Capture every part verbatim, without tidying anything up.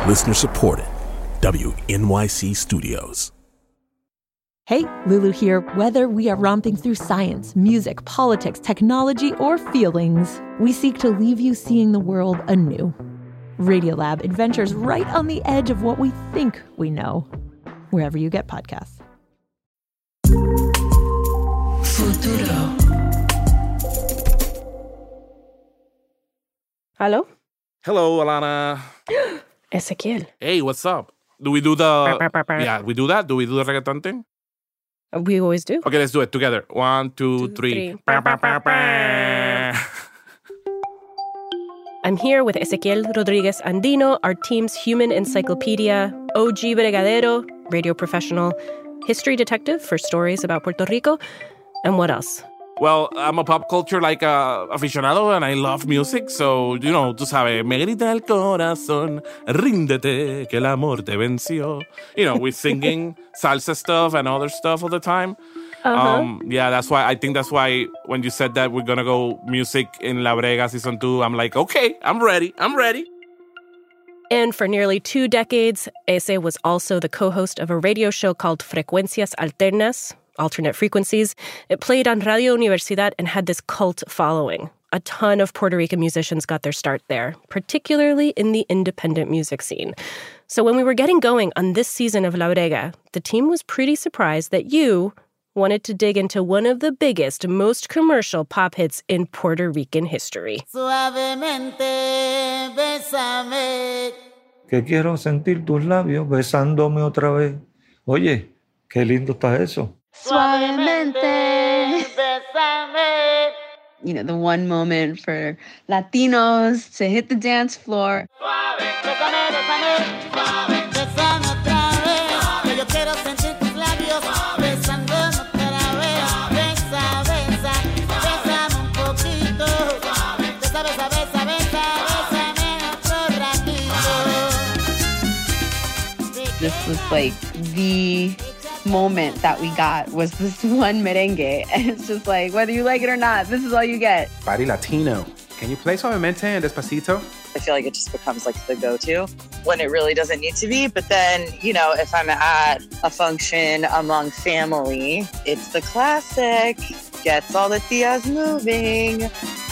Listener supported. W N Y C Studios. Hey, Lulu here. Whether we are romping through science, music, politics, technology, or feelings, we seek to leave you seeing the world anew. Radiolab adventures right on the edge of what we think we know. Wherever you get podcasts. Futuro. Hello? Hello, Alana. Ezequiel. Hey, what's up? Do we do the... Yeah, we do that? Do we do the reggaeton thing? We always do. Okay, let's do it together. One, two, Two, three. three. I'm here with Ezequiel Rodriguez Andino, our team's human encyclopedia, O G Bregadero, radio professional, history detective for stories about Puerto Rico, and what else? Well, I'm a pop culture like uh, aficionado and I love music, so, you know, tú sabes, me grita el corazón, ríndete, que el amor te venció. You know, we're singing salsa stuff and other stuff all the time. Uh-huh. Um, yeah, that's why, I think that's why when you said that we're gonna go music in La Brega season two, I'm like, okay, I'm ready, I'm ready. And for nearly two decades, Ese was also the co-host of a radio show called Frecuencias Alternas, alternate frequencies. It played on Radio Universidad and had this cult following. A ton of Puerto Rican musicians got their start there, particularly in the independent music scene. So when we were getting going on this season of La Brega, the team was pretty surprised that you wanted to dig into one of the biggest, most commercial pop hits in Puerto Rican history. Suavemente, bésame. Que quiero sentir tus labios besándome otra vez. Oye, qué lindo está eso. Suavemente, bésame. You know, the one moment for Latinos to hit the dance floor. Suave, bésame, bésame. Suave, bésame otra vez. Que yo quiero sentir tus labios besándome otra vez. Besa, besa, bésame un poquito. Besa, besa, besa, besa, bésame otro ratito. This was like the moment that we got was this one merengue. And it's just like, whether you like it or not, this is all you get. Body Latino. Can you play Suavemente and Despacito? I feel like it just becomes like the go-to when it really doesn't need to be. But then, you know, if I'm at a function among family, it's the classic. Gets all the tias moving.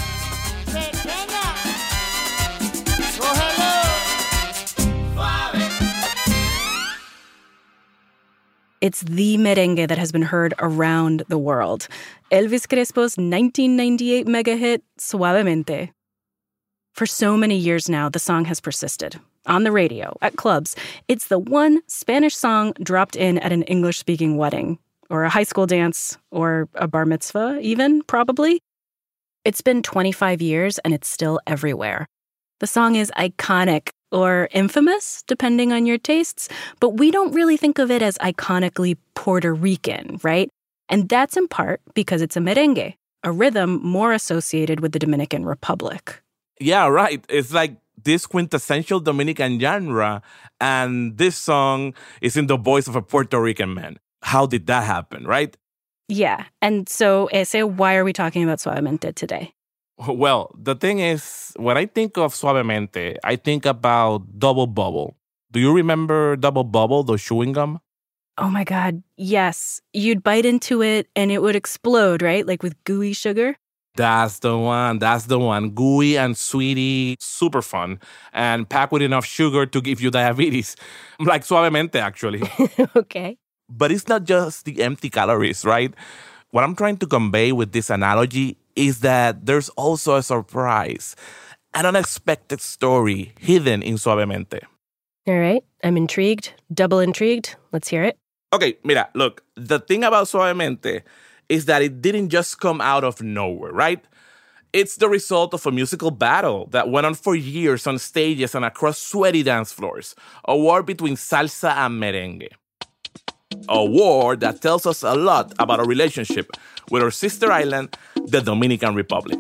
It's the merengue that has been heard around the world. Elvis Crespo's nineteen ninety-eight mega hit, Suavemente. For so many years now, the song has persisted. On the radio, at clubs, it's the one Spanish song dropped in at an English-speaking wedding, or a high school dance, or a bar mitzvah even, probably. It's been twenty-five years, and it's still everywhere. The song is iconic, or infamous, depending on your tastes, but we don't really think of it as iconically Puerto Rican, right? And that's in part because it's a merengue, a rhythm more associated with the Dominican Republic. Yeah, right. It's like this quintessential Dominican genre, and this song is in the voice of a Puerto Rican man. How did that happen, right? Yeah, and so, Ese, why are we talking about Suavemente today? Well, the thing is, when I think of Suavemente, I think about Double Bubble. Do you remember Double Bubble, the chewing gum? Oh my God, yes. You'd bite into it and it would explode, right? Like with gooey sugar? That's the one. That's the one. Gooey and sweetie, super fun, and packed with enough sugar to give you diabetes. Like Suavemente, actually. Okay. But it's not just the empty calories, right? What I'm trying to convey with this analogy is that there's also a surprise, an unexpected story hidden in Suavemente. All right. I'm intrigued. Double intrigued. Let's hear it. Okay, mira, look, the thing about Suavemente is that it didn't just come out of nowhere, right? It's the result of a musical battle that went on for years on stages and across sweaty dance floors, a war between salsa and merengue. A war that tells us a lot about our relationship with our sister island, the Dominican Republic.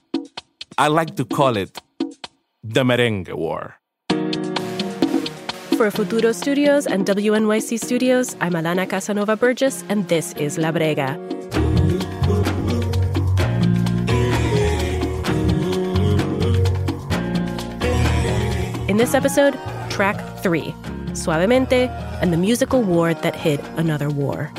I like to call it the Merengue War. For Futuro Studios and W N Y C Studios, I'm Alana Casanova Burgess, and this is La Brega. In this episode, track three, Suavemente, and the musical war that hid another war.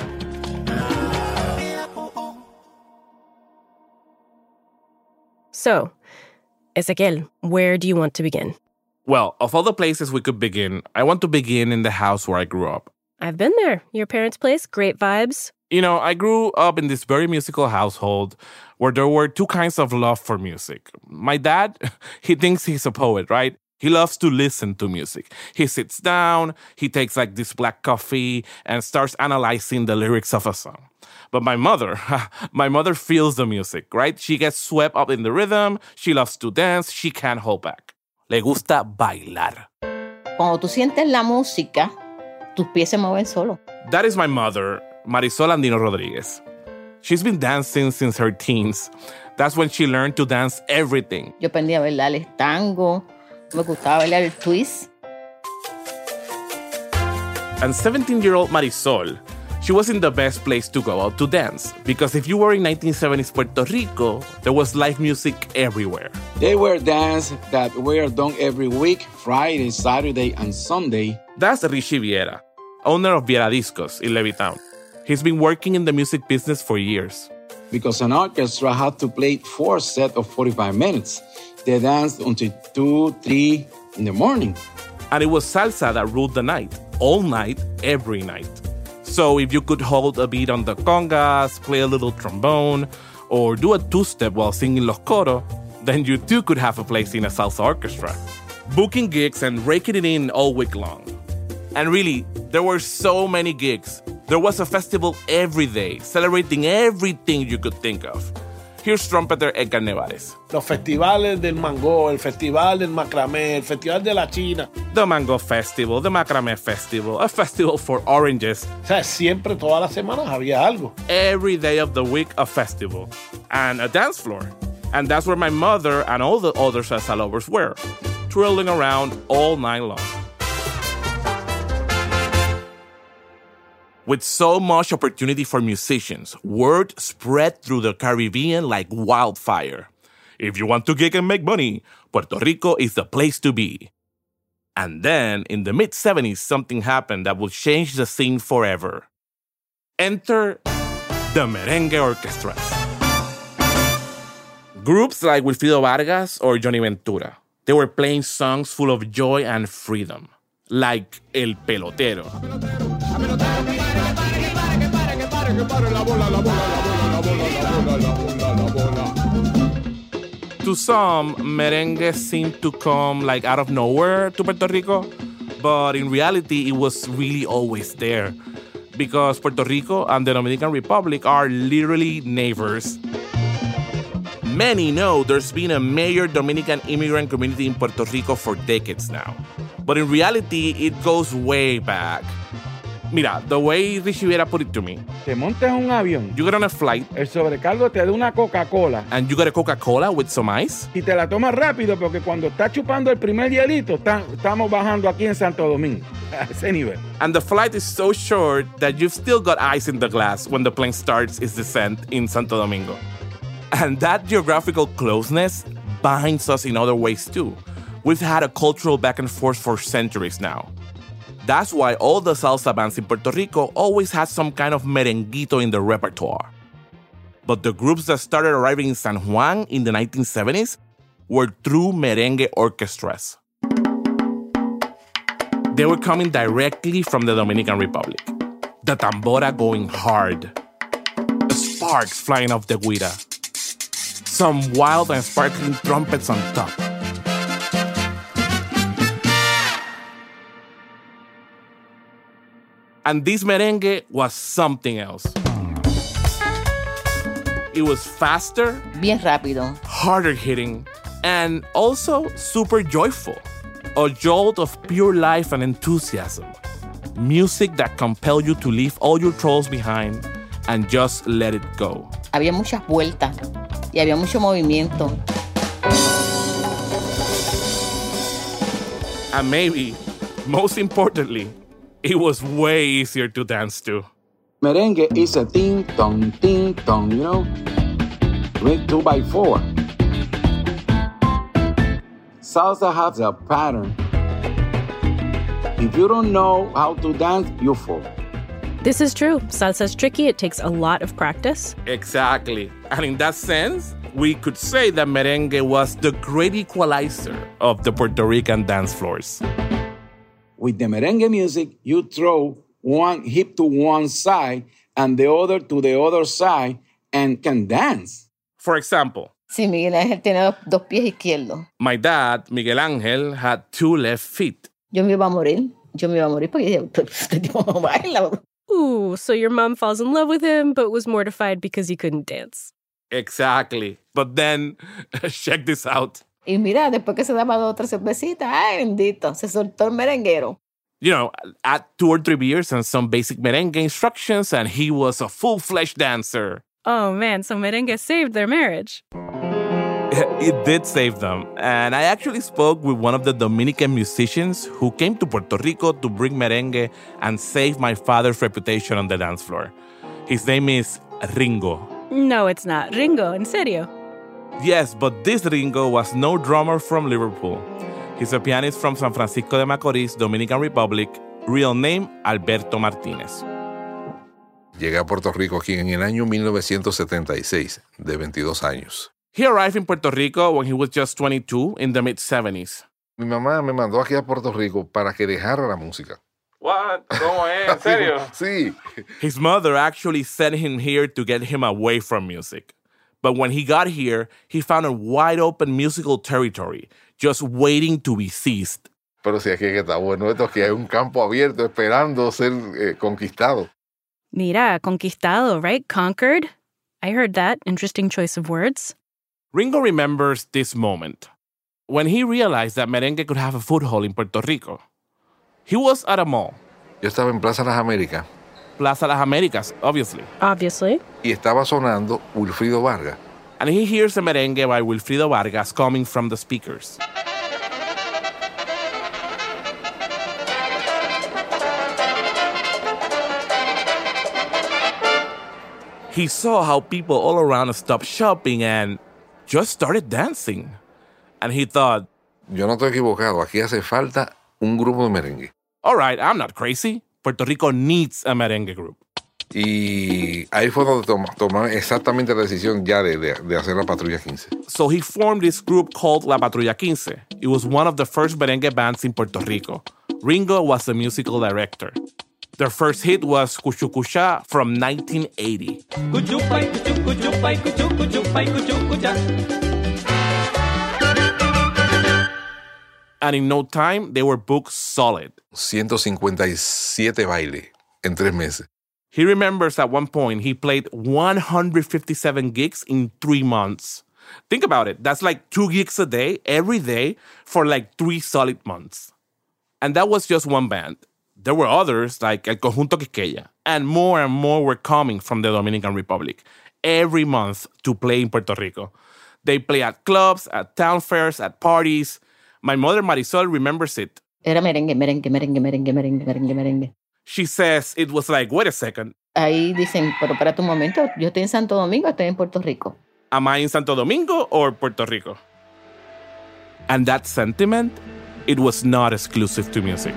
So, Ezequiel, where do you want to begin? Well, of all the places we could begin, I want to begin in the house where I grew up. I've been there. Your parents' place, great vibes. You know, I grew up in this very musical household where there were two kinds of love for music. My dad, he thinks he's a poet, right? He loves to listen to music. He sits down, he takes like this black coffee and starts analyzing the lyrics of a song. But my mother, my mother feels the music, right? She gets swept up in the rhythm. She loves to dance. She can't hold back. Le gusta bailar. Cuando tú sientes la música, tus pies se mueven solo. That is my mother, Marisol Andino Rodriguez. She's been dancing since her teens. That's when she learned to dance everything. Yo aprendí a bailar el tango. Me gustaba bailar el twist. And seventeen-year-old Marisol, she was in the best place to go out to dance. Because if you were in nineteen seventies Puerto Rico, there was live music everywhere. There were dances that were done every week, Friday, Saturday, and Sunday. That's Richie Viera, owner of Viera Discos in Levittown. He's been working in the music business for years. Because an orchestra had to play four sets of forty-five minutes. They danced until two, three in the morning. And it was salsa that ruled the night, all night, every night. So if you could hold a beat on the congas, play a little trombone, or do a two-step while singing Los Coros, then you too could have a place in a salsa orchestra. Booking gigs and raking it in all week long. And really, there were so many gigs. There was a festival every day, celebrating everything you could think of. Here's trumpeter Edgar Nevares. Los festivales del mango, el festival del macramé, el festival de la China. The Mango Festival, the Macramé Festival, a festival for oranges. O sea, siempre, todas las semanas había algo. Every day of the week, a festival. And a dance floor. And that's where my mother and all the other salsa lovers were, twirling around all night long. With so much opportunity for musicians, word spread through the Caribbean like wildfire. If you want to gig and make money, Puerto Rico is the place to be. And then, in the mid-seventies, something happened that will change the scene forever. Enter the merengue orchestras. Groups like Wilfrido Vargas or Johnny Ventura. They were playing songs full of joy and freedom, like El Pelotero. To some, merengue seemed to come like out of nowhere to Puerto Rico, but in reality, it was really always there, because Puerto Rico and the Dominican Republic are literally neighbors. Many know there's been a major Dominican immigrant community in Puerto Rico for decades now, but in reality, it goes way back. Mira, the way Richie Viera put it to me. Te montas en un avión. You get on a flight. El sobrecargo te da una Coca-Cola. And you get a Coca-Cola with some ice. Y te la tomas rápido porque cuando estás chupando el primer hielito, está, estamos bajando aquí en Santo Domingo. A ese nivel. And the flight is so short that you've still got ice in the glass when the plane starts its descent in Santo Domingo. And that geographical closeness binds us in other ways too. We've had a cultural back and forth for centuries now. That's why all the salsa bands in Puerto Rico always had some kind of merenguito in their repertoire. But the groups that started arriving in San Juan in the nineteen seventies were true merengue orchestras. They were coming directly from the Dominican Republic. The tambora going hard. The sparks flying off the guira. Some wild and sparkling trumpets on top. And this merengue was something else. It was faster, bien rápido, harder hitting, and also super joyful. A jolt of pure life and enthusiasm. Music that compelled you to leave all your troubles behind and just let it go. Había muchas vueltas y había mucho movimiento. And maybe, most importantly, it was way easier to dance to. Merengue is a ting-tong, ting-tong, you know? With two by four. Salsa has a pattern. If you don't know how to dance, you fall. This is true. Salsa's tricky. It takes a lot of practice. Exactly. And in that sense, we could say that merengue was the great equalizer of the Puerto Rican dance floors. With the merengue music, you throw one hip to one side and the other to the other side and can dance. For example, Sí, Miguel Ángel tiene dos, dos pies izquierdos. my dad, Miguel Ángel, had two left feet. Yo me iba a morir. Yo me iba a morir porque dije, este tipo no baila. Ooh, so your mom falls in love with him, but was mortified because he couldn't dance. Exactly. But then, check this out. Y mira, después que se daba dos o tres cervecitas, ay, bendito, se soltó el merenguero. You know, at two or three beers and some basic merengue instructions, and he was a full-fledged dancer. Oh man, so merengue saved their marriage. It did save them. And I actually spoke with one of the Dominican musicians who came to Puerto Rico to bring merengue and save my father's reputation on the dance floor. His name is Ringo. No, it's not. Ringo, en serio. Yes, but this Ringo was no drummer from Liverpool. He's a pianist from San Francisco de Macorís, Dominican Republic. Real name, Alberto Martínez. Llegué a Puerto Rico aquí en el año mil novecientos setenta y seis, de veintidós años. He arrived in Puerto Rico when he was just twenty-two in the mid-seventies. Mi mamá me mandó aquí a Puerto Rico para que dejara la música. What? ¿Cómo es? ¿En serio? Sí. His mother actually sent him here to get him away from music. But when he got here, he found a wide-open musical territory, just waiting to be seized. Pero si aquí que está bueno esto, que hay un campo abierto esperando ser eh, conquistado. Mira, conquistado, right? Conquered? I heard that. Interesting choice of words. Ringo remembers this moment, when he realized that merengue could have a foothold in Puerto Rico. He was at a mall. Yo estaba en Plaza Las Américas. Plaza Las Américas, obviously. Obviously. Y estaba sonando Wilfrido Vargas. And he hears a merengue by Wilfrido Vargas coming from the speakers. He saw how people all around stopped shopping and just started dancing. And he thought, yo no estoy equivocado, aquí hace falta un grupo de merengue. All right, I'm not crazy. Puerto Rico needs a merengue group. Y ahí fue donde tomó tomó exactamente la decisión ya de, de, de hacer la Patrulla quince. So he formed this group called La Patrulla quince. It was one of the first merengue bands in Puerto Rico. Ringo was the musical director. Their first hit was Cuchucucha from nineteen eighty. And in no time, they were booked solid. ciento cincuenta y siete bailes en tres meses. He remembers at one point he played one hundred fifty-seven gigs in three months. Think about it. That's like two gigs a day, every day, for like three solid months. And that was just one band. There were others, like El Conjunto Quisqueya, and more and more were coming from the Dominican Republic every month to play in Puerto Rico. They play at clubs, at town fairs, at parties. My mother, Marisol, remembers it. Era merengue, merengue, merengue, merengue, merengue, merengue, merengue. She says it was like, wait a second. Ahí dicen, pero para tu momento, yo estoy en Santo Domingo, estoy en Puerto Rico. Am I in Santo Domingo or Puerto Rico? And that sentiment, it was not exclusive to music.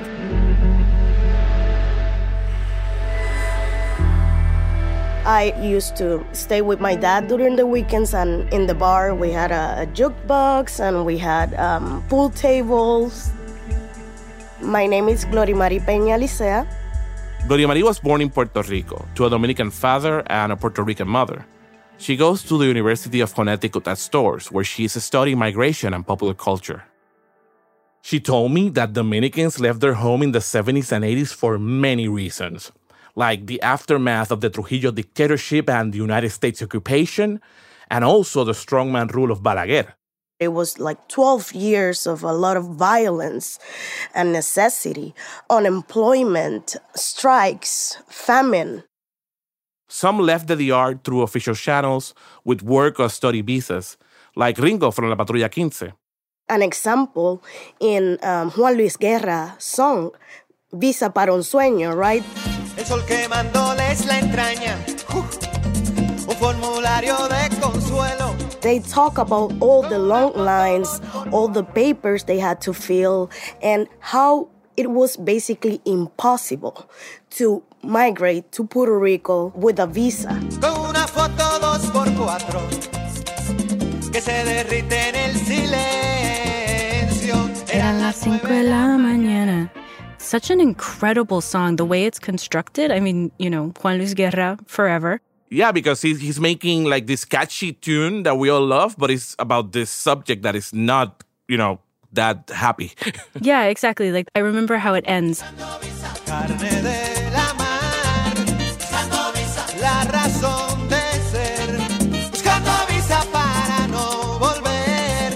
I used to stay with my dad during the weekends, and in the bar we had a, a jukebox and we had um, pool tables. My name is Glorimari Peña Licea. Glorimari was born in Puerto Rico to a Dominican father and a Puerto Rican mother. She goes to the University of Connecticut at Stores, where she is studying migration and popular culture. She told me that Dominicans left their home in the seventies and eighties for many reasons, like the aftermath of the Trujillo dictatorship and the United States occupation, and also the strongman rule of Balaguer. It was like twelve years of a lot of violence and necessity, unemployment, strikes, famine. Some left the D R through official channels with work or study visas, like Ringo from La Patrulla quince. An example in um, Juan Luis Guerra's song, Visa para un sueño, right? El sol quemándoles la entraña, uh, un formulario de consuelo. They talk about all the long lines, all the papers they had to fill, and how it was basically impossible to migrate to Puerto Rico with a visa. Con una foto dos por cuatro que se derrite en el silencio. Eran las cinco de la mañana. Such an incredible song, the way it's constructed. I mean, you know, Juan Luis Guerra, forever. Yeah, because he's, he's making like this catchy tune that we all love, but it's about this subject that is not, you know, that happy. Yeah, exactly. Like, I remember how it ends. Carne de la mar, buscando visa, la razón de ser, buscando visa para no volver.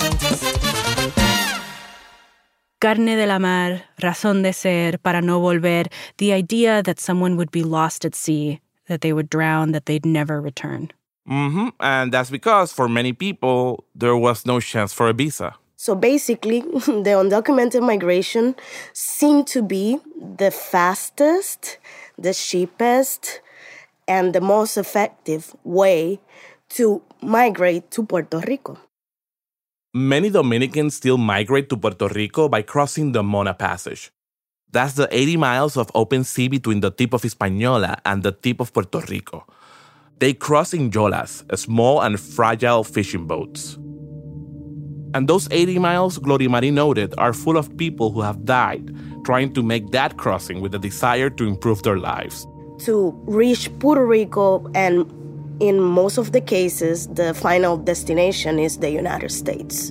Carne de la mar, razón de ser, para no volver. The idea that someone would be lost at sea, that they would drown, that they'd never return. Mm-hmm. And that's because for many people, there was no chance for a visa. So basically, the undocumented migration seemed to be the fastest, the cheapest, and the most effective way to migrate to Puerto Rico. Many Dominicans still migrate to Puerto Rico by crossing the Mona Passage. That's the eighty miles of open sea between the tip of Hispaniola and the tip of Puerto Rico. They cross in yolas, small and fragile fishing boats. And those eighty miles, Gloria Marie noted, are full of people who have died trying to make that crossing with a desire to improve their lives. To reach Puerto Rico, and in most of the cases, the final destination is the United States.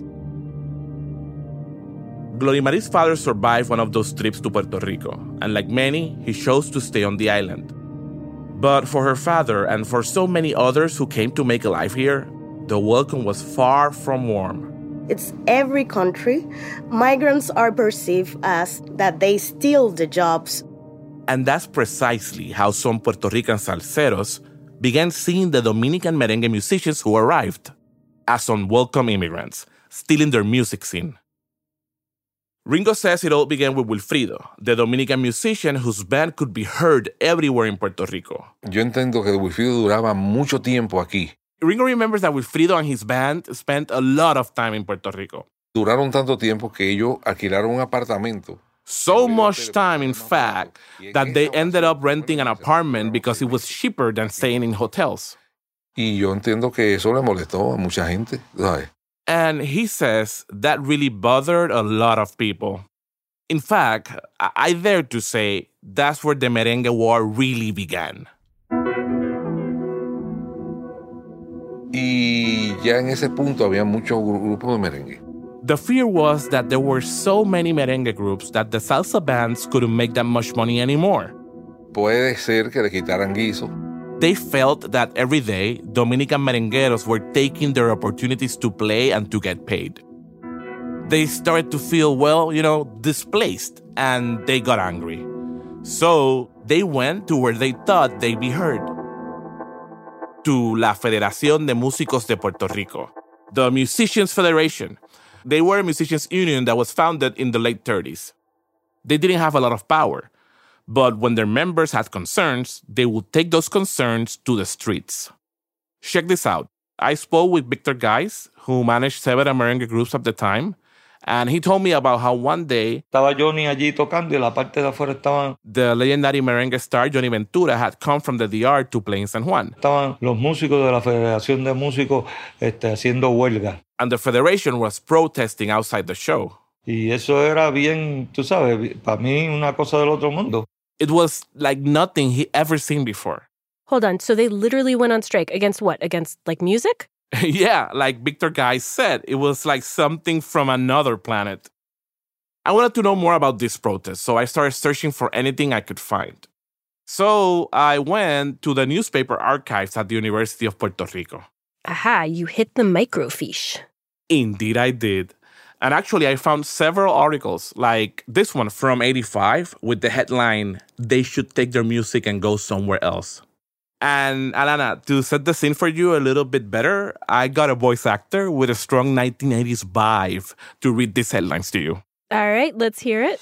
Gloria Marie's father survived one of those trips to Puerto Rico, and like many, he chose to stay on the island. But for her father and for so many others who came to make a life here, the welcome was far from warm. It's every country. Migrants are perceived as that they steal the jobs. And that's precisely how some Puerto Rican salseros began seeing the Dominican merengue musicians who arrived as unwelcome immigrants, stealing their music scene. Ringo says it all began with Wilfrido, the Dominican musician whose band could be heard everywhere in Puerto Rico. Yo entiendo que Wilfrido duraba mucho tiempo aquí. Ringo remembers that Wilfrido and his band spent a lot of time in Puerto Rico. Duraron tanto tiempo que ellos alquilaron un apartamento. So much time, in fact, that they ended up renting an apartment because it was cheaper than staying in hotels. Y yo entiendo que eso le molestó a mucha gente, ¿sabes? And he says that really bothered a lot of people. In fact, I dare to say that's where the merengue war really began. Y ya en ese punto había muchos grupos de merengue. The fear was that there were so many merengue groups that the salsa bands couldn't make that much money anymore. Puede ser que le quitaran guiso. They felt that every day, Dominican merengueros were taking their opportunities to play and to get paid. They started to feel, well, you know, displaced, and they got angry. So they went to where they thought they'd be heard. To la Federación de Músicos de Puerto Rico, the Musicians Federation. They were a musicians union that was founded in the late thirties. They didn't have a lot of power, but when their members had concerns, they would take those concerns to the streets. Check this out. I spoke with Victor Geis, who managed several merengue groups at the time, and he told me about how one day estaba Johnny allí tocando y la parte de afuera estaban the legendary merengue star Johnny Ventura had come from the D R to play in San Juan. Estaban los músicos de la Federación de Músicos este, haciendo huelga. And the federation was protesting outside the show. Y eso era bien, tú sabes, para mí una cosa del otro mundo. It was like nothing he ever seen before. Hold on, so they literally went on strike against what? Against, like, music? Yeah, like Victor Geis said, it was like something from another planet. I wanted to know more about this protest, so I started searching for anything I could find. So I went to the newspaper archives at the University of Puerto Rico. Aha, you hit the microfiche. Indeed, I did. And actually, I found several articles, like this one from eighty-five, with the headline, "They should take their music and go somewhere else." And Alana, to set the scene for you a little bit better, I got a voice actor with a strong nineteen eighties vibe to read these headlines to you. All right, let's hear it.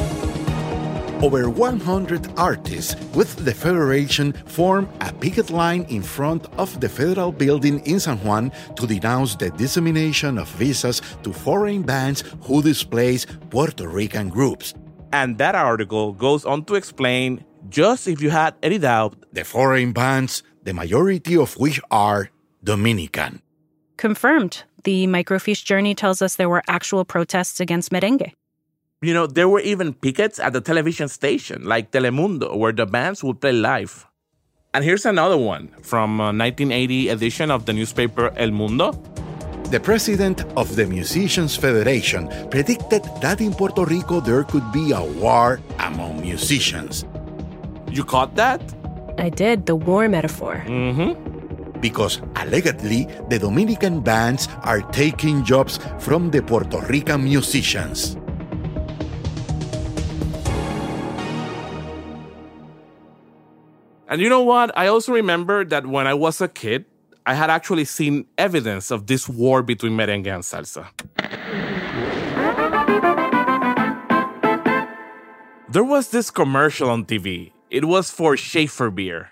Over one hundred artists with the Federation formed a picket line in front of the federal building in San Juan to denounce the dissemination of visas to foreign bands who displace Puerto Rican groups. And that article goes on to explain, just if you had any doubt, the foreign bands, the majority of which are Dominican. Confirmed. The Microfiche journey tells us there were actual protests against merengue. You know, there were even pickets at the television station, like Telemundo, where the bands would play live. And here's another one from a nineteen eighty edition of the newspaper El Mundo. The president of the Musicians Federation predicted that in Puerto Rico there could be a war among musicians. You caught that? I did, the war metaphor. Mm-hmm. Because allegedly, the Dominican bands are taking jobs from the Puerto Rican musicians. And you know what? I also remember that when I was a kid, I had actually seen evidence of this war between merengue and salsa. There was this commercial on T V. It was for Schaefer beer.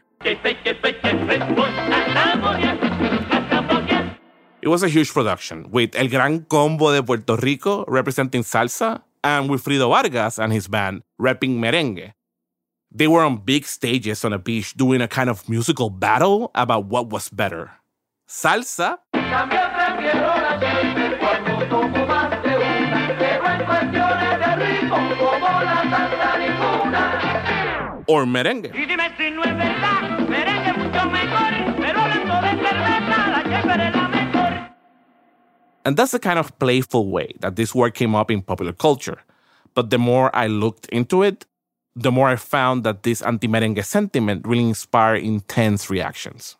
It was a huge production with El Gran Combo de Puerto Rico representing salsa and Wilfrido Vargas and his band repping merengue. They were on big stages on a beach doing a kind of musical battle about what was better, salsa or merengue. And that's the kind of playful way that this word came up in popular culture. But the more I looked into it, the more I found that this anti-merengue sentiment really inspired intense reactions.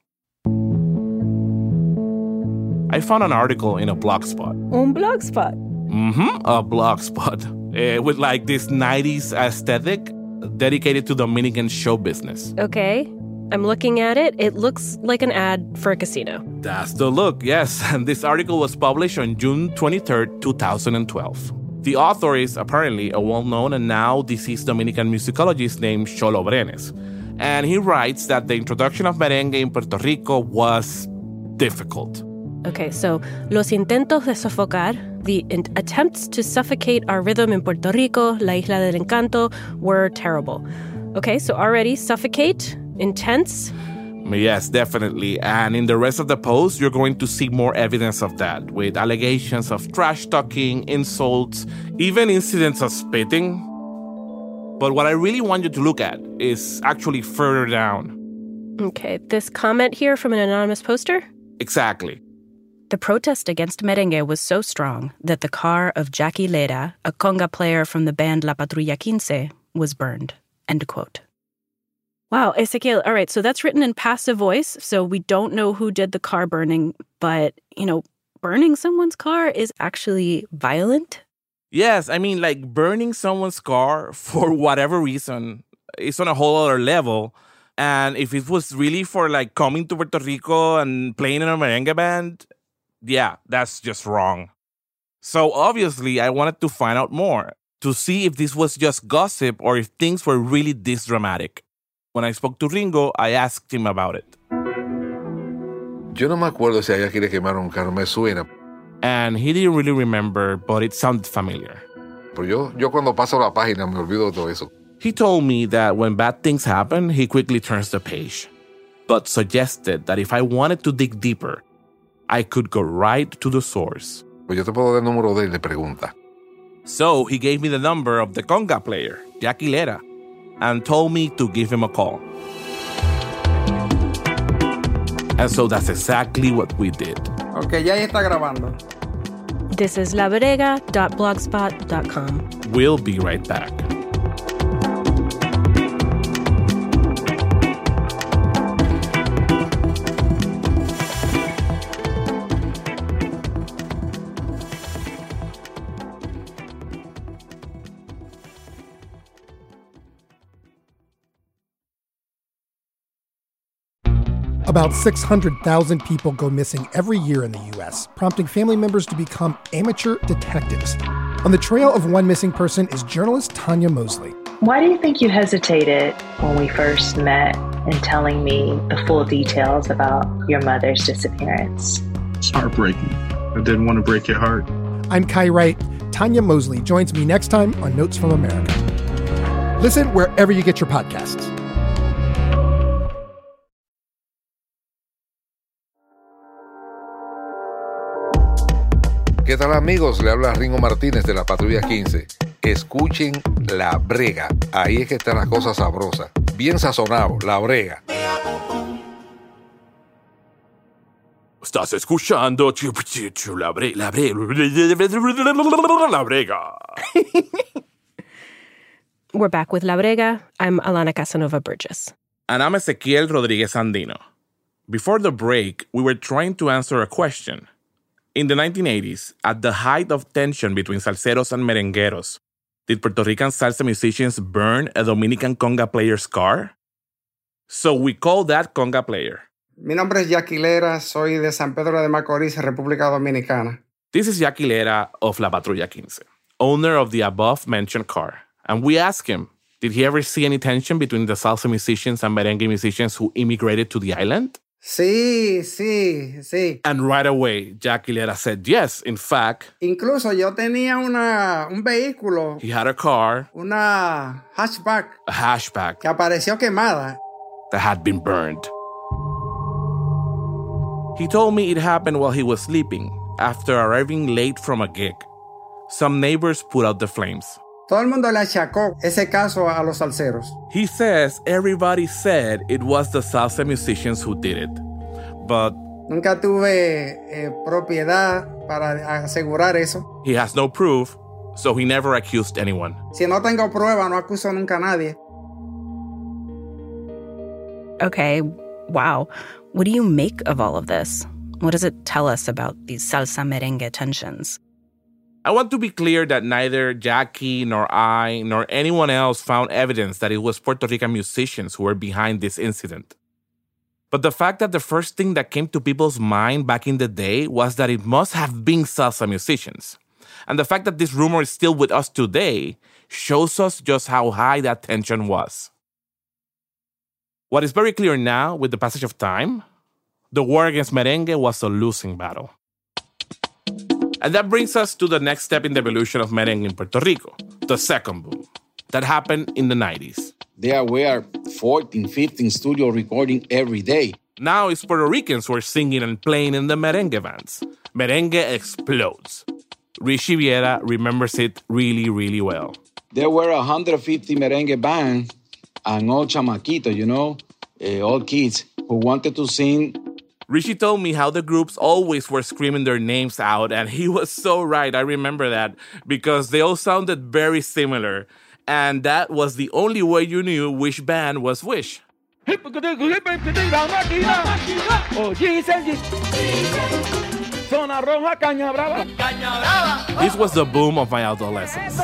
I found an article in a blogspot. Un blogspot? Mm-hmm, a blogspot. Uh, with like this nineties aesthetic dedicated to Dominican show business. Okay. I'm looking at it. It looks like an ad for a casino. That's the look, yes. And this article was published on June twenty-third, twenty twelve. The author is apparently a well-known and now deceased Dominican musicologist named Xolo Brenes. And he writes that the introduction of merengue in Puerto Rico was difficult. Okay, so los intentos de sofocar, the in- attempts to suffocate our rhythm in Puerto Rico, La Isla del Encanto, were terrible. Okay, so already suffocate, intense. Yes, definitely. And in the rest of the post, you're going to see more evidence of that, with allegations of trash-talking, insults, even incidents of spitting. But what I really want you to look at is actually further down. Okay, this comment here from an anonymous poster? Exactly. The protest against merengue was so strong that the car of Jackie Lera, a conga player from the band La Patrulla Quince, was burned. End quote. Wow, Ezequiel, all right, so that's written in passive voice, so we don't know who did the car burning, but, you know, burning someone's car is actually violent? Yes, I mean, like, burning someone's car for whatever reason is on a whole other level. And if it was really for, like, coming to Puerto Rico and playing in a merengue band, yeah, that's just wrong. So obviously, I wanted to find out more, to see if this was just gossip or if things were really this dramatic. When I spoke to Ringo, I asked him about it. Yo no me acuerdo si allá quiere quemar un carro, me suena. And he didn't really remember, but it sounded familiar. Pero yo, yo cuando paso la página me olvido de todo eso. He told me that when bad things happen, he quickly turns the page, but suggested that if I wanted to dig deeper, I could go right to the source. Pues yo te puedo dar el número de él de pregunta. So he gave me the number of the conga player, Jackie Lera, and told me to give him a call. And so that's exactly what we did. Ok, ya está grabando. This is la bodega dot blogspot dot com. We'll be right back. About six hundred thousand people go missing every year in the U S, prompting family members to become amateur detectives. On the trail of one missing person is journalist Tanya Mosley. Why do you think you hesitated when we first met in telling me the full details about your mother's disappearance? It's heartbreaking. I didn't want to break your heart. I'm Kai Wright. Tanya Mosley joins me next time on Notes from America. Listen wherever you get your podcasts. ¿Qué tal, amigos? Le habla Ringo Martínez de la Patrulla quince. Escuchen La Brega. Ahí es que está la cosa sabrosa. Bien sazonado, La Brega. Estás escuchando La Brega. La Brega. La Brega. We're back with La Brega. I'm Alana Casanova Burgess. And I'm Ezequiel Rodriguez Andino. Before the break, we were trying to answer a question. In the nineteen eighties, at the height of tension between salseros and merengueros, did Puerto Rican salsa musicians burn a Dominican conga player's car? So we call that conga player. Mi nombre es Jackie Lera, soy de San Pedro de Macorís, República Dominicana. This is Jackie Lera of La Patrulla quince, owner of the above-mentioned car. And we asked him, did he ever see any tension between the salsa musicians and merengue musicians who immigrated to the island? Sí, sí, sí. And right away, Jackie Lera said yes. In fact, incluso yo tenía una, un vehículo. He had a car. Una hatchback. A hatchback. Que apareció quemada. That had been burned. He told me it happened while he was sleeping, after arriving late from a gig. Some neighbors put out the flames. Todo el mundo le achacó ese caso a los salseros. He says everybody said it was the salsa musicians who did it. But nunca tuve eh, propiedad para asegurar eso. He has no proof, so he never accused anyone. Si no tengo prueba, no acuso nunca a nadie. Okay, wow. What do you make of all of this? What does it tell us about these salsa merengue tensions? I want to be clear that neither Jackie nor I nor anyone else found evidence that it was Puerto Rican musicians who were behind this incident. But the fact that the first thing that came to people's mind back in the day was that it must have been salsa musicians. And the fact that this rumor is still with us today shows us just how high that tension was. What is very clear now, with the passage of time, the war against merengue was a losing battle. And that brings us to the next step in the evolution of merengue in Puerto Rico, the second boom. That happened in the nineties. There were fourteen, fifteen studio recording every day. Now it's Puerto Ricans who are singing and playing in the merengue bands. Merengue explodes. Richie Viera remembers it really, really well. There were one hundred fifty merengue bands and all chamaquitos, you know, uh, all kids who wanted to sing. Richie told me how the groups always were screaming their names out, and he was so right. I remember that because they all sounded very similar, and that was the only way you knew which band was which. This was the boom of my adolescence.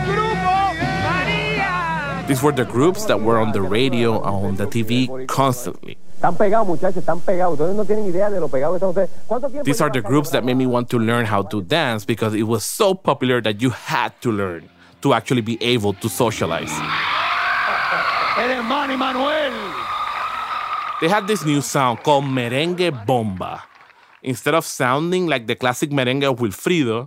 These were the groups that were on the radio, on the T V constantly. These are the groups that made me want to learn how to dance because it was so popular that you had to learn to actually be able to socialize. They had this new sound called merengue bomba. Instead of sounding like the classic merengue of Wilfrido,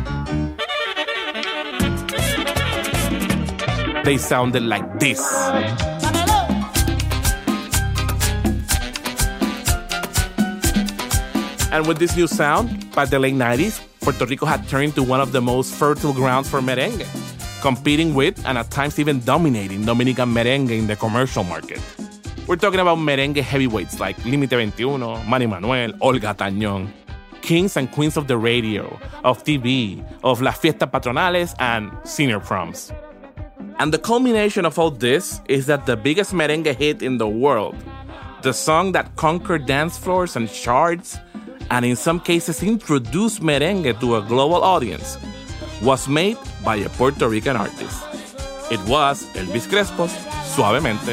they sounded like this. And with this new sound, by the late nineties, Puerto Rico had turned into one of the most fertile grounds for merengue, competing with and at times even dominating Dominican merengue in the commercial market. We're talking about merengue heavyweights like Límite veintiuno, Manny Manuel, Olga Tañón, kings and queens of the radio, of T V, of las fiestas patronales, and senior proms. And the culmination of all this is that the biggest merengue hit in the world, the song that conquered dance floors and charts, and in some cases introduced merengue to a global audience, was made by a Puerto Rican artist. It was Elvis Crespo's Suavemente.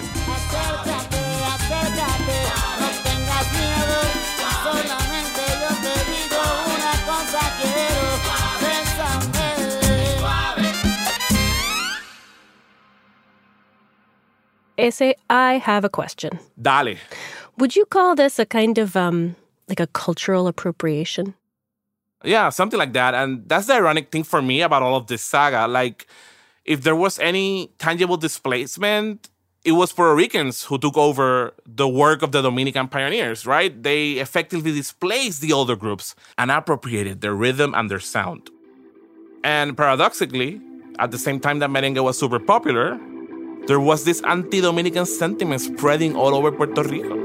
Ese, I have a question. Dale. Would you call this a kind of, um, like a cultural appropriation? Yeah, something like that. And that's the ironic thing for me about all of this saga. Like, If there was any tangible displacement, it was Puerto Ricans who took over the work of the Dominican pioneers, right? They effectively displaced the older groups and appropriated their rhythm and their sound. And paradoxically, at the same time that merengue was super popular, there was this anti-Dominican sentiment spreading all over Puerto Rico.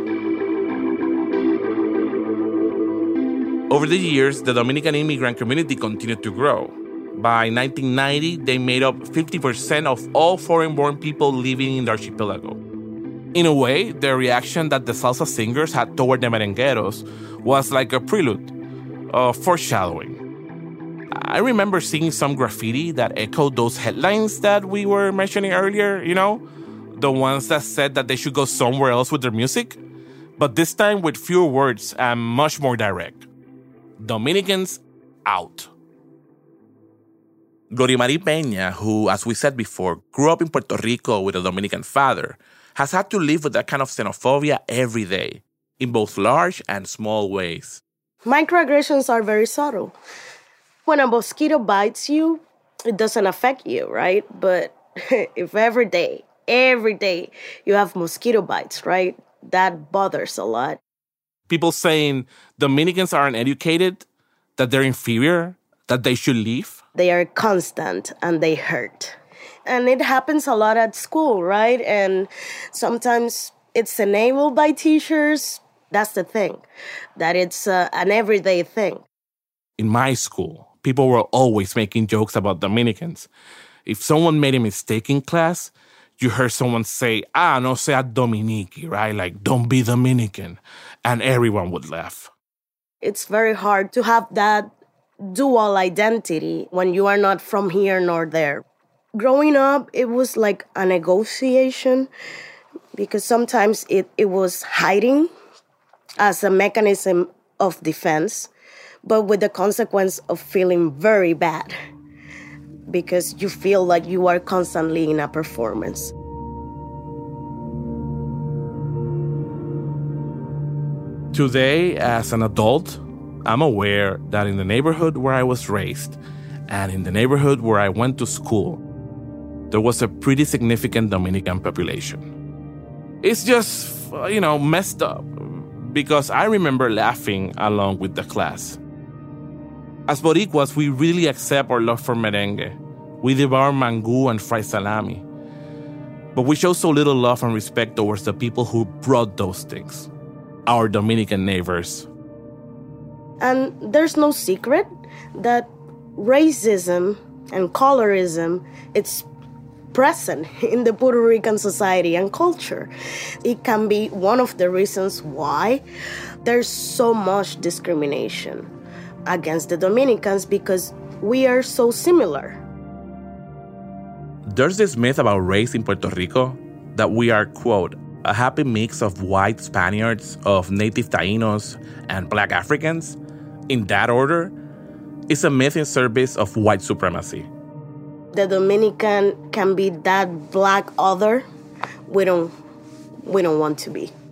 Over the years, the Dominican immigrant community continued to grow. By nineteen ninety, they made up fifty percent of all foreign-born people living in the archipelago. In a way, the reaction that the salsa singers had toward the merengueros was like a prelude, a foreshadowing. I remember seeing some graffiti that echoed those headlines that we were mentioning earlier, you know? The ones that said that they should go somewhere else with their music, but this time with fewer words and much more direct. Dominicans out. Glorimari Peña, who, as we said before, grew up in Puerto Rico with a Dominican father, has had to live with that kind of xenophobia every day, in both large and small ways. Microaggressions are very subtle. When a mosquito bites you, it doesn't affect you, right? But if every day, every day you have mosquito bites, right? That bothers a lot. People saying Dominicans are uneducated, that they're inferior, that they should leave. They are constant and they hurt. And it happens a lot at school, right? And sometimes it's enabled by teachers. That's the thing, that it's uh, an everyday thing. In my school, people were always making jokes about Dominicans. If someone made a mistake in class, you heard someone say, ah, no sea Dominique, right? Like, don't be Dominican. And everyone would laugh. It's very hard to have that dual identity when you are not from here nor there. Growing up, it was like a negotiation because sometimes it, it was hiding as a mechanism of defense, but with the consequence of feeling very bad because you feel like you are constantly in a performance. Today, as an adult, I'm aware that in the neighborhood where I was raised and in the neighborhood where I went to school, there was a pretty significant Dominican population. It's just, you know, messed up because I remember laughing along with the class. As Boricuas, we really accept our love for merengue. We devour mangú and fried salami. But we show so little love and respect towards the people who brought those things, our Dominican neighbors. And there's no secret that racism and colorism, it's present in the Puerto Rican society and culture. It can be one of the reasons why there's so much discrimination against the Dominicans because we are so similar. There's this myth about race in Puerto Rico that we are, quote, a happy mix of white Spaniards, of native Taínos, and black Africans. In that order, it's a myth in service of white supremacy. The Dominican can be that black other we don't, we don't want to be.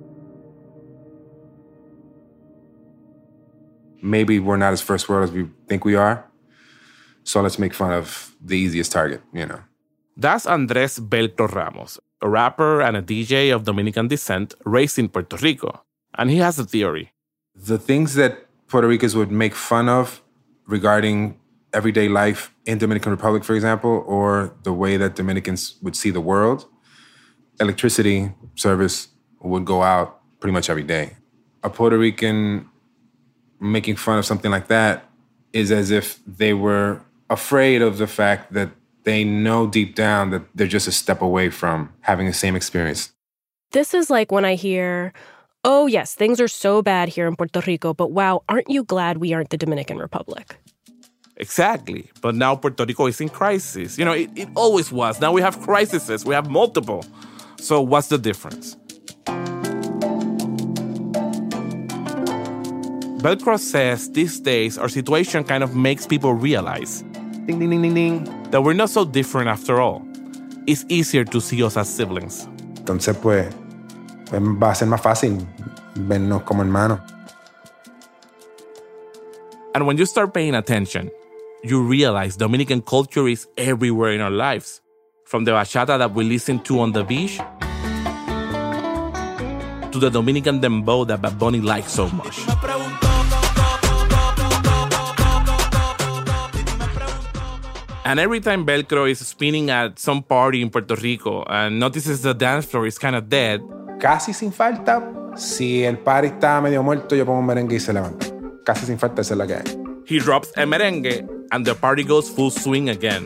Maybe we're not as first world as we think we are, so let's make fun of the easiest target, you know. That's Andres Beltro Ramos, a rapper and a D J of Dominican descent raised in Puerto Rico. And he has a theory. The things that Puerto Ricans would make fun of regarding everyday life in Dominican Republic, for example, or the way that Dominicans would see the world, electricity service would go out pretty much every day. A Puerto Rican making fun of something like that is as if they were afraid of the fact that they know deep down that they're just a step away from having the same experience. This is like when I hear, oh, yes, things are so bad here in Puerto Rico, but wow, aren't you glad we aren't the Dominican Republic? Exactly. But now Puerto Rico is in crisis. You know, it, it always was. Now we have crises. We have multiple. So what's the difference? Beltro says these days our situation kind of makes people realize ding, ding, ding, ding, ding, that we're not so different after all. It's easier to see us as siblings. Entonces, pues, va a ser más fácil vernos como hermanos. And when you start paying attention, you realize Dominican culture is everywhere in our lives. From the bachata that we listen to on the beach to the Dominican dembow that Bad Bunny likes so much. And every time Velcro is spinning at some party in Puerto Rico and notices the dance floor is kind of dead, casi sin falta, si el party está medio muerto, yo pongo un merengue y se levanta. Casi sin falta, esa es la que hay. He drops a merengue and the party goes full swing again.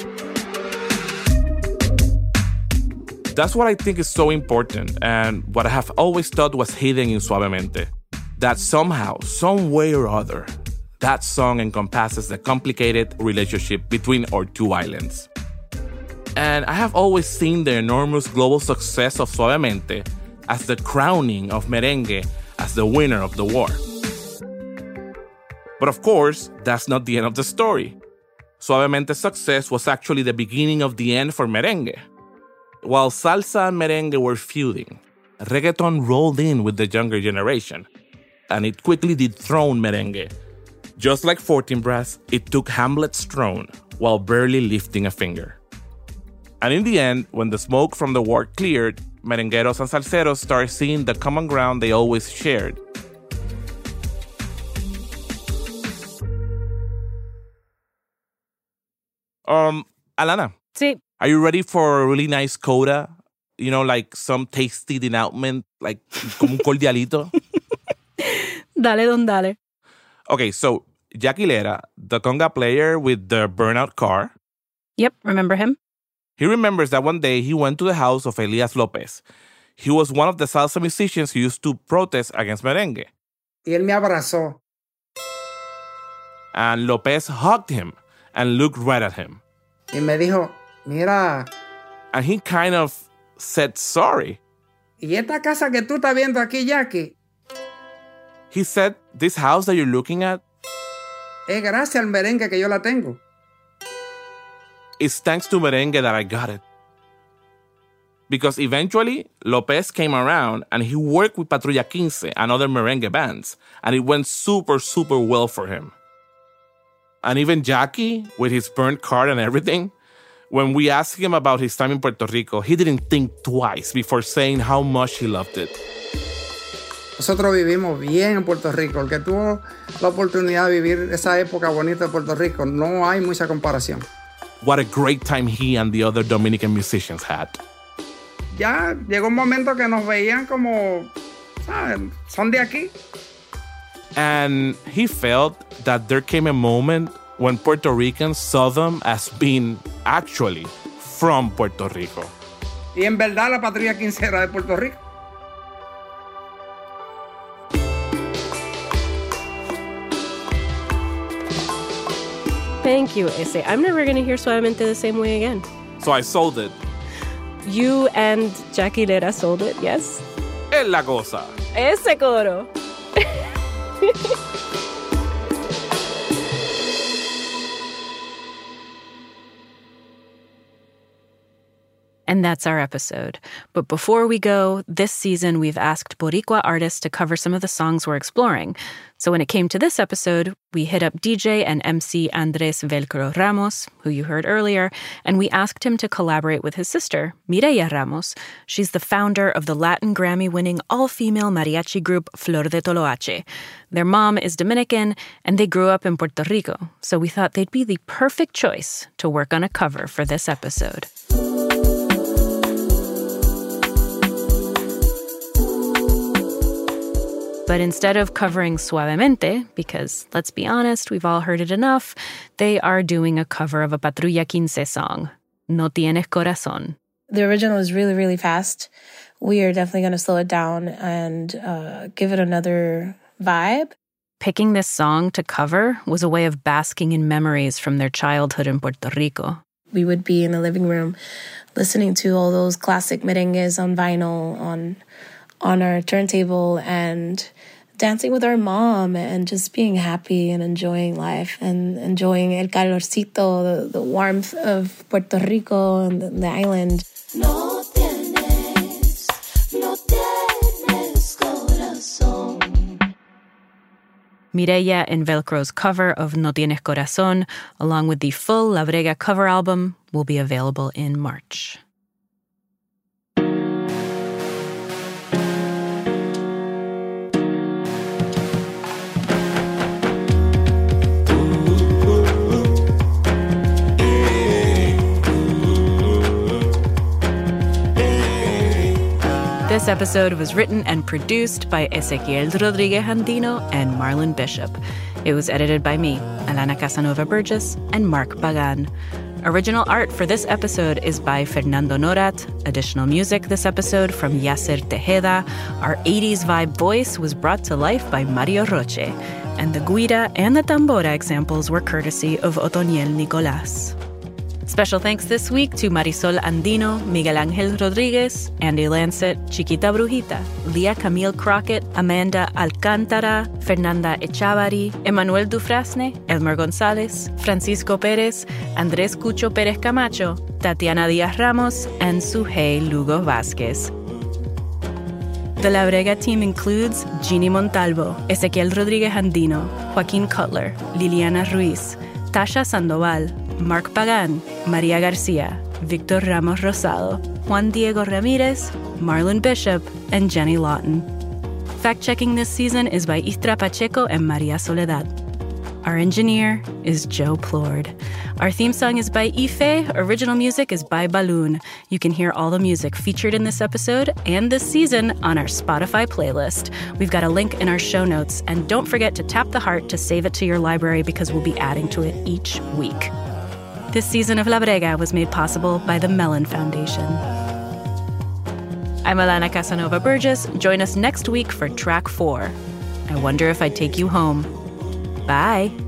That's what I think is so important and what I have always thought was hidden in Suavemente. That somehow, some way or other, that song encompasses the complicated relationship between our two islands. And I have always seen the enormous global success of Suavemente as the crowning of merengue as the winner of the war. But of course, that's not the end of the story. Suavemente's success was actually the beginning of the end for merengue. While salsa and merengue were feuding, reggaeton rolled in with the younger generation, and it quickly dethroned merengue. Just like Fortinbras, it took Hamlet's throne while barely lifting a finger. And in the end, when the smoke from the war cleared, merengueros and salseros started seeing the common ground they always shared. Um, Alana. Sí. Are you ready for a really nice coda? You know, like some tasty denouement, like como un cordialito? Dale, don dale. Okay, so Jackie Lera, the conga player with the burnout car. Yep, remember him? He remembers that one day he went to the house of Elias Lopez. He was one of the salsa musicians who used to protest against merengue. Y él me abrazó. And Lopez hugged him and looked right at him. Y me dijo, mira. And he kind of said sorry. Y esta casa que tú estás viendo aquí, Jackie. He said, this house that you're looking at, es gracias al merengue que yo la tengo. It's thanks to merengue that I got it. Because eventually, Lopez came around and he worked with Patrulla Quince and other merengue bands, and it went super, super well for him. And even Jackie, with his burnt card and everything, when we asked him about his time in Puerto Rico, he didn't think twice before saying how much he loved it. Nosotros vivimos bien en Puerto Rico. El que tuvo la oportunidad de vivir esa época bonita de Puerto Rico, no hay mucha comparación. What a great time he and the other Dominican musicians had. Ya llegó un momento que nos veían como, ¿sabes? Son de aquí. And he felt that there came a moment when Puerto Ricans saw them as being actually from Puerto Rico. Y en verdad la Patrulla Quince era de Puerto Rico. Thank you, Ese. I'm never going to hear Suavemente the same way again. So I sold it. You and Jackie Lera sold it, yes? Es la cosa. Ese coro. And that's our episode. But before we go, this season we've asked Boricua artists to cover some of the songs we're exploring. So when it came to this episode, we hit up D J and M C Andres Velcro Ramos, who you heard earlier, and we asked him to collaborate with his sister, Mireya Ramos. She's the founder of the Latin Grammy-winning all-female mariachi group Flor de Toloache. Their mom is Dominican, and they grew up in Puerto Rico, so we thought they'd be the perfect choice to work on a cover for this episode. But instead of covering Suavemente, because let's be honest, we've all heard it enough, they are doing a cover of a Patrulla Quince song, No Tienes Corazón. The original is really, really fast. We are definitely going to slow it down and uh, give it another vibe. Picking this song to cover was a way of basking in memories from their childhood in Puerto Rico. We would be in the living room listening to all those classic merengues on vinyl, on on our turntable, and dancing with our mom and just being happy and enjoying life and enjoying el calorcito, the, the warmth of Puerto Rico and the, the island. No tienes, no tienes corazón. Mireya Envelcro's cover of No Tienes Corazón, along with the full La Brega cover album, will be available in March. This episode was written and produced by Ezequiel Rodriguez Andino and Marlon Bishop. It was edited by me, Alana Casanova Burgess, and Mark Pagan. Original art for this episode is by Fernando Norat. Additional music this episode from Yasser Tejeda. Our eighties vibe voice was brought to life by Mario Roche. And the guira and the tambora examples were courtesy of Otoniel Nicolás. Special thanks this week to Marisol Andino, Miguel Angel Rodriguez, Andy Lancet, Chiquita Brujita, Leah Camille Crockett, Amanda Alcántara, Fernanda Echavarri, Emanuel Dufrasne, Elmer González, Francisco Pérez, Andrés Cucho Pérez Camacho, Tatiana Díaz Ramos, and Suhey Lugo Vázquez. The La Brega team includes Ginny Montalvo, Ezequiel Rodriguez Andino, Joaquín Cutler, Liliana Ruiz, Tasha Sandoval, Mark Pagan, Maria Garcia, Victor Ramos Rosado, Juan Diego Ramirez, Marlon Bishop, and Jenny Lawton. Fact-checking this season is by Istra Pacheco and Maria Soledad. Our engineer is Joe Plord. Our theme song is by Ife. Original music is by Balloon. You can hear all the music featured in this episode and this season on our Spotify playlist. We've got a link in our show notes. And don't forget to tap the heart to save it to your library because we'll be adding to it each week. This season of La Brega was made possible by the Mellon Foundation. I'm Alana Casanova Burgess. Join us next week for track four. I Wonder If I'd Take You Home. Bye.